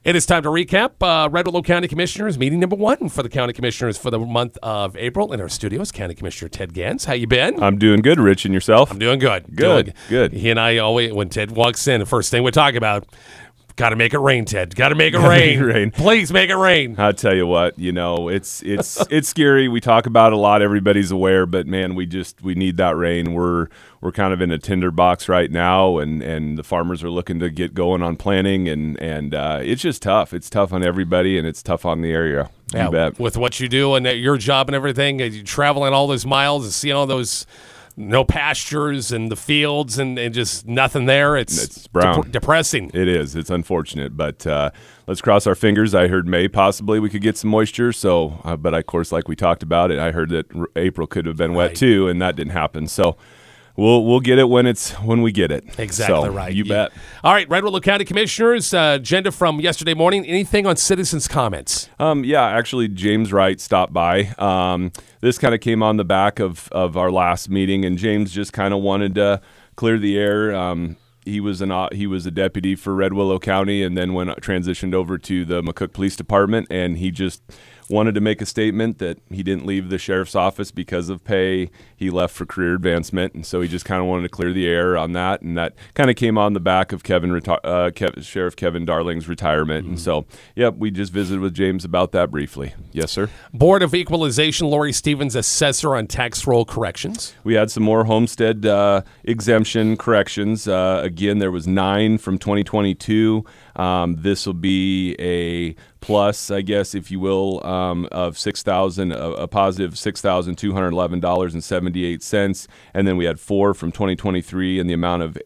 It is time to recap Red Willow County Commissioners meeting number 1 for the County Commissioners for the month of April. In our studios, County Commissioner Ted Gans. How you been? I'm doing good, Rich, and yourself? I'm doing good. Good. He and I always, when Ted walks in, the first thing we talk about, got to make it rain, Ted. Got to make it rain. Please make it rain. I'll tell you what, it's scary. We talk about it a lot. Everybody's aware, but man, we need that rain. We're kind of in a tinderbox right now, and the farmers are looking to get going on planting, and it's just tough. It's tough on everybody, and it's tough on the area. Yeah, you bet. With what you do and your job and everything, you traveling all those miles and seeing all those no pastures and the fields and just nothing there. It's brown. Depressing. It is. It's unfortunate, but let's cross our fingers. I heard May possibly we could get some moisture. So, but of course, like we talked about it, I heard that April could have been wet too, and that didn't happen. So we'll get it when we get it. Exactly so, right. You bet. All right, Red Willow County Commissioners, agenda from yesterday morning. Anything on citizens' comments? Yeah, actually, James Wright stopped by. This kind of came on the back of our last meeting, and James just kind of wanted to clear the air. He was a deputy for Red Willow County, and then transitioned over to the McCook Police Department, and he just wanted to make a statement that he didn't leave the sheriff's office because of pay. He left for career advancement, and so he just kind of wanted to clear the air on that, and that kind of came on the back of Sheriff Kevin Darling's retirement. And so, we just visited with James about that briefly. Yes, sir. Board of Equalization, Lori Stevens, assessor on tax roll corrections. We had some more homestead exemption corrections. Again, there was 9 from 2022. This will be a plus, I guess, if you will, of a positive $6,211.78, and then we had 4 from 2023 in the amount of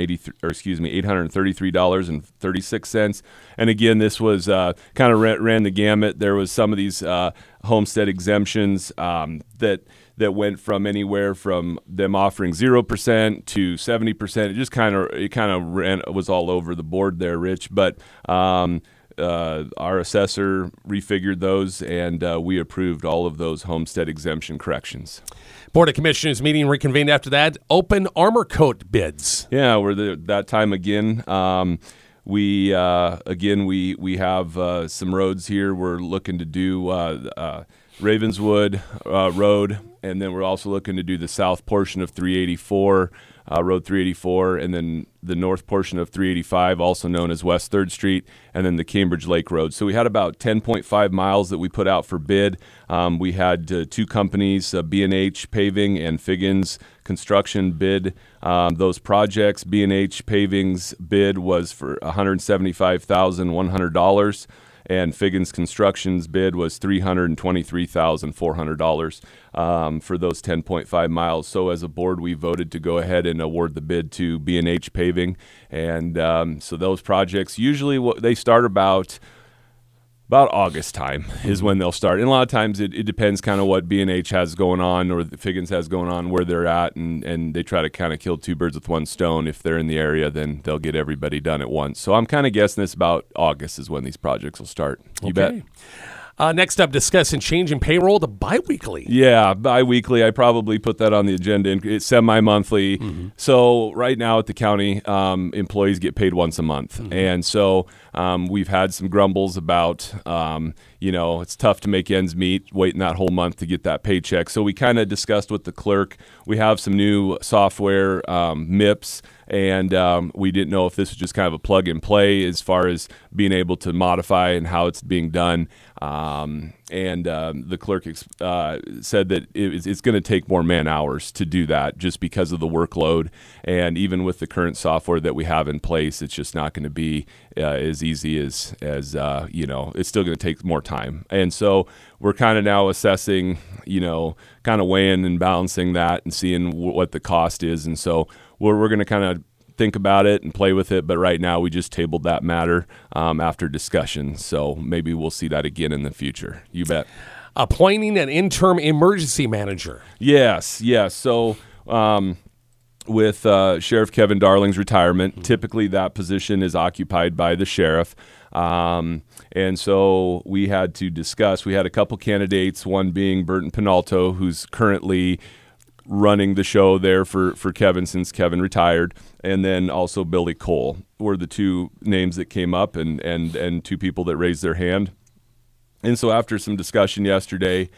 $833.36. And again, this was kind of ran the gamut. There was some of these homestead exemptions that went from anywhere from them offering 0% to 70%. It just kind of was all over the board there, Rich. But our assessor refigured those, and we approved all of those homestead exemption corrections. Board of Commissioners meeting reconvened after that. Open armor coat bids. Yeah, we're that time again. We have some roads here. We're looking to do Ravenswood Road, and then we're also looking to do the south portion of 384, Road 384, and then the north portion of 385, also known as West 3rd Street, and then the Cambridge Lake Road. So we had about 10.5 miles that we put out for bid. We had 2 companies, B&H Paving and Figgins Construction, bid those projects. B&H Paving's bid was for $175,100. And Figgins Construction's bid was $323,400 for those 10.5 miles. So as a board, we voted to go ahead and award the bid to B&H Paving. And so those projects, usually they start about August time is when they'll start. And a lot of times it depends kind of what B&H has going on or the Figgins has going on, where they're at, and they try to kind of kill 2 birds with 1 stone. If they're in the area, then they'll get everybody done at once. So I'm kind of guessing it's about August is when these projects will start. You bet. Next up, discussing changing payroll to biweekly. Yeah, biweekly. I probably put that on the agenda. It's semi-monthly. Mm-hmm. So right now at the county, employees get paid once a month. Mm-hmm. And so we've had some grumbles about, it's tough to make ends meet, waiting that whole month to get that paycheck. So we kind of discussed with the clerk. We have some new software, MIPS, and we didn't know if this was just kind of a plug and play as far as being able to modify and how it's being done. The clerk said that it's going to take more man hours to do that just because of the workload. And even with the current software that we have in place, it's just not going to be as easy as it's still going to take more time. And so we're kind of now assessing, kind of weighing and balancing that and seeing what the cost is. And so we're going to kind of think about it and play with it, but right now we just tabled that matter after discussion, so maybe we'll see that again in the future. You bet. Appointing an interim emergency manager. Yes. So with Sheriff Kevin Darling's retirement, typically that position is occupied by the sheriff. And so we had to discuss. We had a couple candidates, one being Burton Penalto, who's currently running the show there for Kevin since Kevin retired, and then also Billy Cole were the two names that came up, and two people that raised their hand. And so after some discussion yesterday,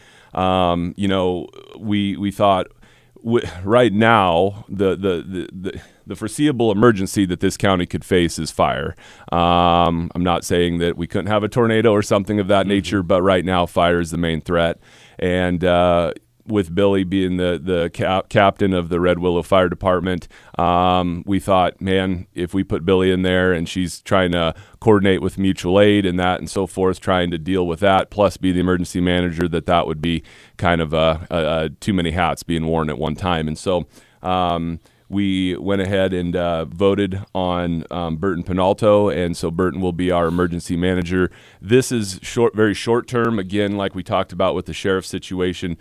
we thought right now the foreseeable emergency that this county could face is fire. I'm not saying that we couldn't have a tornado or something of that nature, but right now fire is the main threat. And with Billy being the captain of the Red Willow Fire Department, we thought, man, if we put Billy in there and she's trying to coordinate with mutual aid and that and so forth, trying to deal with that, plus be the emergency manager, that would be kind of too many hats being worn at one time. And so we went ahead and voted on Burton Penalto, and so Burton will be our emergency manager. This is very short term, again, like we talked about with the sheriff situation.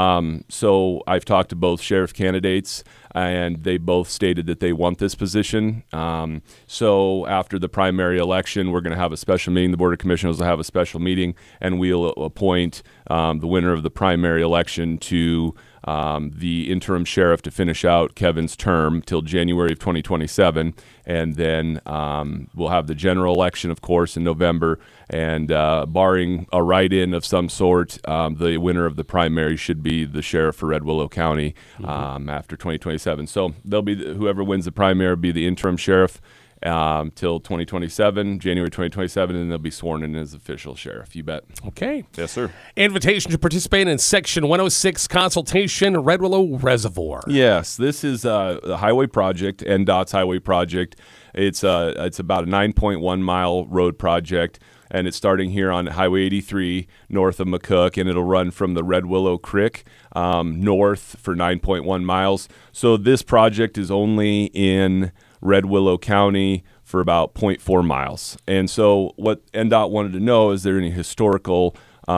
So I've talked to both sheriff candidates, and they both stated that they want this position. So after the primary election, we're going to have a special meeting. The Board of Commissioners will have a special meeting, and we'll appoint the winner of the primary election to the interim sheriff to finish out Kevin's term till January of 2027, and then we'll have the general election, of course, in November, and barring a write-in of some sort, the winner of the primary should be the sheriff for Red Willow County after 2027. So they'll be whoever wins the primary will be the interim sheriff till 2027, January 2027, and they'll be sworn in as official sheriff. You bet. Okay. Yes, sir. Invitation to participate in Section 106 consultation, Red Willow Reservoir. Yes, this is the highway project, NDOT's highway project. It's about a 9.1 mile road project, and it's starting here on Highway 83 north of McCook, and it'll run from the Red Willow Creek north for 9.1 miles. So this project is only in Red Willow County for about 0.4 miles. And so what NDOT wanted to know, is there any historical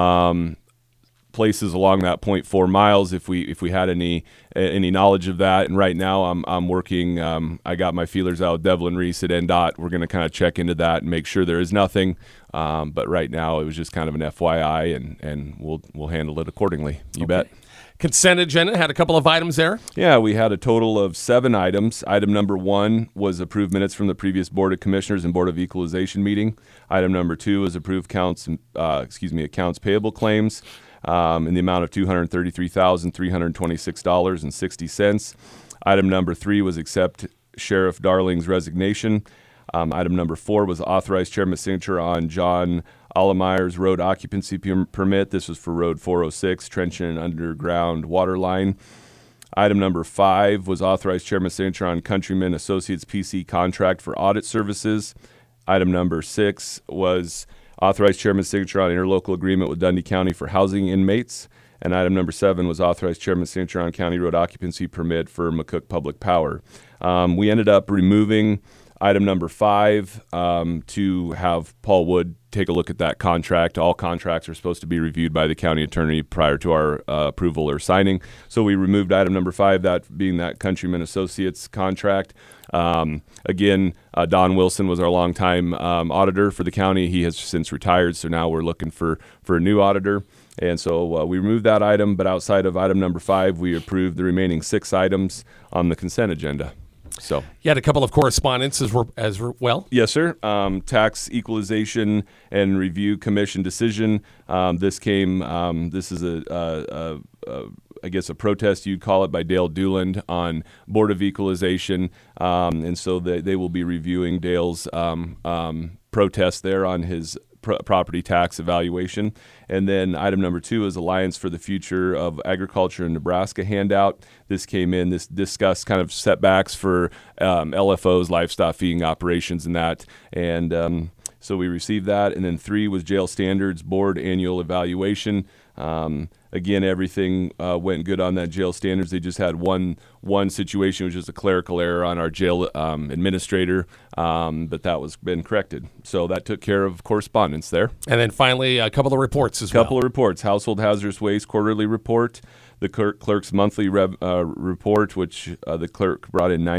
places along that 0.4 miles if we had any knowledge of that. And right now I'm working, I got my feelers out with Devlin Reese at NDOT. We're going to kind of check into that and make sure there is nothing. But right now it was just kind of an FYI, and we'll handle it accordingly. You bet. Consent agenda had a couple of items there. Yeah, we had a total of 7 items. Item number 1 was approved minutes from the previous Board of Commissioners and Board of Equalization meeting. Item number 2 was approved accounts payable claims in the amount of $233,326.60. Item number 3 was accept Sheriff Darling's resignation. Item number 4 was authorize chairman's signature on John Allemeyer's road occupancy permit. This was for Road 406, trench and underground water line. Item number 5 was authorize chairman's signature on Countryman Associates PC contract for audit services. Item number 6 was authorize chairman's signature on interlocal agreement with Dundee County for housing inmates. And item number 7 was authorized chairman's signature on county road occupancy permit for McCook Public Power. We ended up removing item number 5 to have Paul Wood take a look at that contract. All contracts are supposed to be reviewed by the county attorney prior to our approval or signing. So we removed item number 5, that being that Countryman Associates contract. Again, Don Wilson was our longtime auditor for the county. He has since retired, so now we're looking for a new auditor. And so we removed that item, but outside of item number 5, we approved the remaining 6 items on the consent agenda. So you had a couple of correspondence as well? Yes, sir. Tax Equalization and Review Commission decision. This is I guess a protest, you'd call it, by Dale Dooland on Board of Equalization. And so they will be reviewing Dale's protest there on his property tax evaluation. And then item number 2 is Alliance for the Future of Agriculture in Nebraska handout. This came in, this discussed kind of setbacks for LFOs, livestock feeding operations and that. And so we received that. And then 3 was Jail Standards Board annual evaluation. Again, everything went good on that jail standards. They just had one situation, which was a clerical error on our jail administrator, but that was been corrected. So that took care of correspondence there. And then finally, a couple of reports as well. A couple of reports. Household Hazardous Waste quarterly report, the clerk's monthly report, which the clerk brought in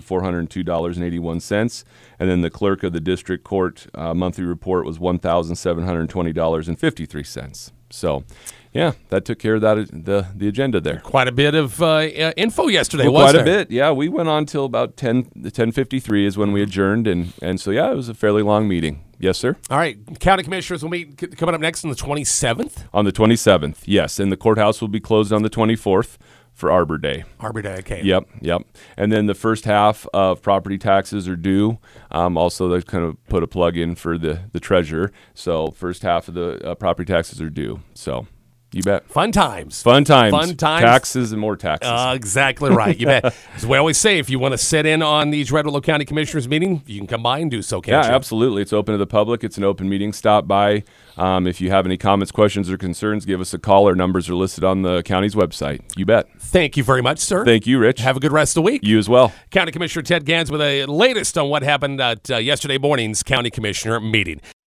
$9,402.81, and then the clerk of the district court monthly report was $1,720.53. So, yeah, that took care of that the agenda there. Quite a bit of info yesterday, Well, wasn't quite there? a bit. Yeah, we went on till about 10:53 is when we adjourned, and so yeah, it was a fairly long meeting. Yes, sir. All right, county commissioners will meet coming up next on the 27th. On the 27th, yes, and the courthouse will be closed on the 24th for Arbor Day. Arbor Day, okay. Yep. And then the first half of property taxes are due. Also, they kind of put a plug in for the treasurer. So first half of the property taxes are due. So you bet. Fun times. Fun times. Fun times. Taxes and more taxes. Exactly right. You bet. As we always say, if you want to sit in on these Red Willow County Commissioners meeting, you can come by and do so, can't Yeah, you? absolutely. It's open to the public. It's an open meeting. Stop by. If you have any comments, questions, or concerns, give us a call. Our numbers are listed on the county's website. You bet. Thank you very much, sir. Thank you, Rich. Have a good rest of the week. You as well. County Commissioner Ted Gans with the latest on what happened at yesterday morning's County Commissioner meeting.